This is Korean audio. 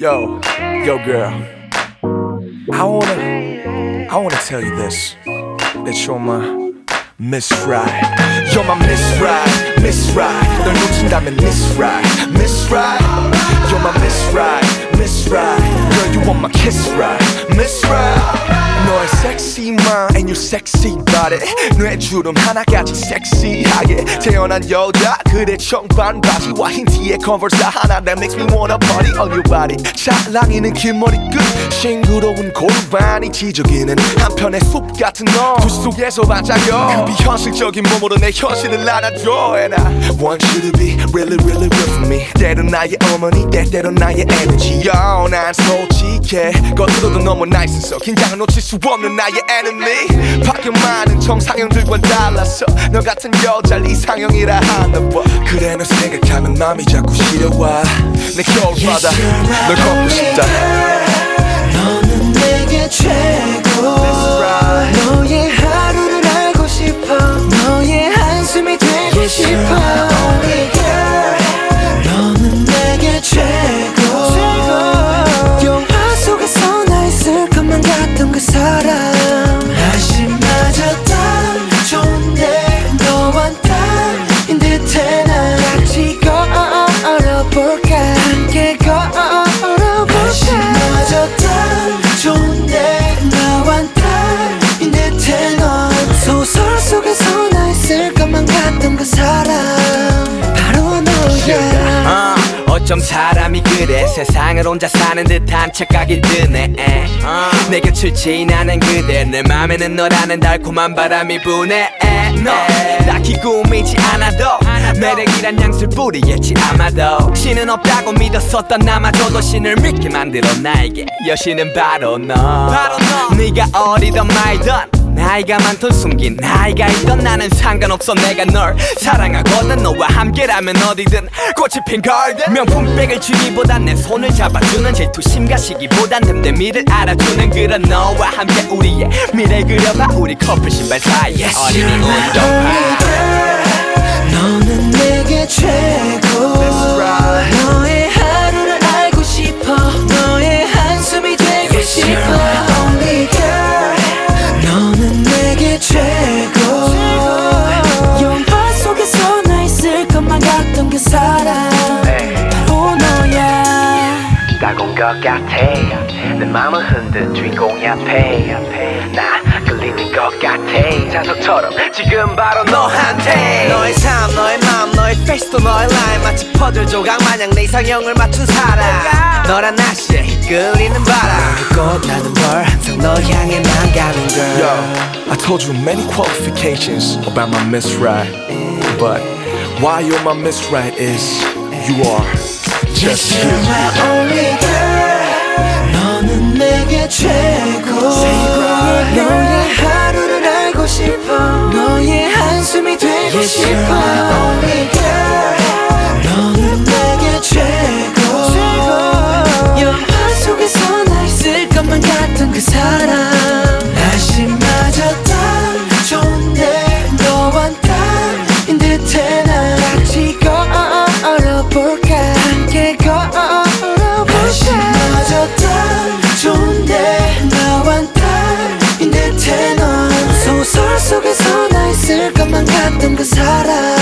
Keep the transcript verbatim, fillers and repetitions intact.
Yo, yo girl, I wanna, I wanna tell you this, that you're my Miss Right. You're my Miss Right, Miss Right. 널 놓친다면 Miss Right, Miss Right. You're my Miss Right, Miss Right. Girl, you want my kiss right, Miss Right. 너의 sexy mind and your sexy body, 뇌주름 하나같이 섹시하게 태어난 여자, 그대 청반 바지와 흰 티에 컨버스 하나 that makes me wanna party on your body. 찰랑이는 긴 머리끝, 싱그러운 골반이 지저귀는 한편의 숲 같은 너, 그 속에서 반짝여. 그 비현실적인 몸으로 내 현실을 안아줘. And I want you to be really really real for me. 때론 나의 어머니, 때때론 나의 에너지. Yo, 난 솔직해, 겉으로도 너무 nice해서 긴장을 놓칠 수 없는 나의 enemy. 밖에 많은 정상형들과 달라서 너 같은 여자를 이상형이라 하나 봐. 그래 너 생각하면 맘이 자꾸 시려와. 내 겨울바다 널 걷고 싶다. 너는 내게 최고. 너의 하루를 알고 싶어. 너의 한숨이 되고 싶어. 너는 내게 최고. 영화 속에서 나 있을 것만 같던 그 사람. 날씨마저 딱 좋은데 너와 딱인 듯해. 난 같이 걸어볼까. 함께 걸어볼까. 날씨마저 딱 좋은데 나와 딱인 듯해. 넌 소설 속에서 나 있을 것만 같던 그 사람 바로 너야. 어쩜 사람이 그래. 세상을 혼자 사는 듯한 착각이 드네. uh. 내 곁을 지나는 그대, 내 맘에는 너라는 달콤한 바람이 부네. 너 딱히 꾸미지 않아도 매력이란 향수를 뿌리겠지 아마도. 신은 없다고 믿었었던 나마저도 신을 믿게 만들어 나에게 여신은 바로 너. 바로 너. 네가 어리던 말던 나이가 많던 숨긴 나이가 있던 나는 상관없어. 내가 널 사랑하거든. 너와 함께라면 어디든 꽃이 핀 garden. 명품백을 주기보단 내 손을 잡아주는 질투심과 시기보단 됨됨이를 알아주는 그런 너와 함께 우리의 미래 그려봐. 우리 커플 신발 사이에 어린이 운동화. 너는 내게 최고. 너의 하루를 알고 싶어. 너의 한숨이 되고 싶어. Only girl. 너는 내게 최고. 영화 속에서 나 있을 것만 같던 그 사람 바로 너야. 따가운 것 같아. 내 맘을 흔든 주인공이 앞에 나 끌리는 것 같아. 자석처럼 지금 바로 너한테. 너의 삶, 너의 맘, 너의 페이스도 너의 라인, 마치 퍼즐 조각 마냥 내 이상형을 맞춘 사람. 너란 날씨에 이끌리는 바람. 그 꽃나는 걸 항상 너 향해만 가는 girl. Yo, I told you many qualifications about my Miss Right, but why you're my Miss Right is you are just you. You're my only girl. 너는 내게 최고. 너의 하루를 알고 싶어. 너의 한숨이 되고 싶어. Only girl. 너는 내게 최고. 영화 속에서 나 있을 것만 같던 그 사람. 날씨마저 딱 좋은데 너와 딱인 듯해. 난 같이 걸어볼까. 함께 걸어볼까. 날씨마저 딱 좋은데 나와 딱인 듯해. 넌 소설 속에서 나 있을 것만 같던 그 사람